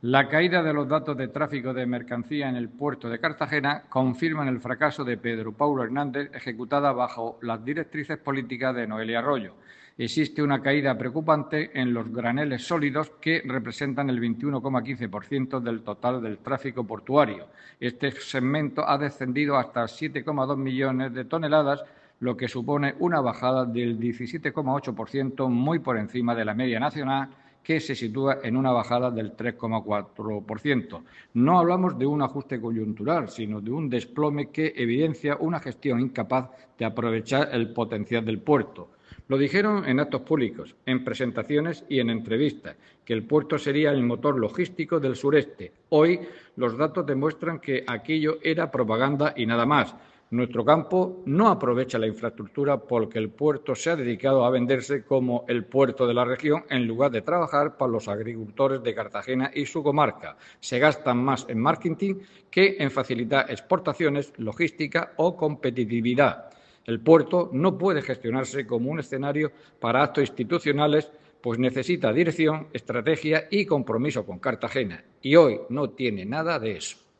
La caída de los datos de tráfico de mercancía en el puerto de Cartagena confirman el fracaso de Pedro Paulo Hernández, ejecutada bajo las directrices políticas de Noelia Arroyo. Existe una caída preocupante en los graneles sólidos, que representan el 21,15% del total del tráfico portuario. Este segmento ha descendido hasta 7,2 millones de toneladas, lo que supone una bajada del 17,8%, muy por encima de la media nacional, que se sitúa en una bajada del 3,4%. No hablamos de un ajuste coyuntural, sino de un desplome que evidencia una gestión incapaz de aprovechar el potencial del puerto. Lo dijeron en actos públicos, en presentaciones y en entrevistas, que el puerto sería el motor logístico del sureste. Hoy los datos demuestran que aquello era propaganda y nada más. Nuestro campo no aprovecha la infraestructura porque el puerto se ha dedicado a venderse como el puerto de la región en lugar de trabajar para los agricultores de Cartagena y su comarca. Se gastan más en marketing que en facilitar exportaciones, logística o competitividad. El puerto no puede gestionarse como un escenario para actos institucionales, pues necesita dirección, estrategia y compromiso con Cartagena. Y hoy no tiene nada de eso.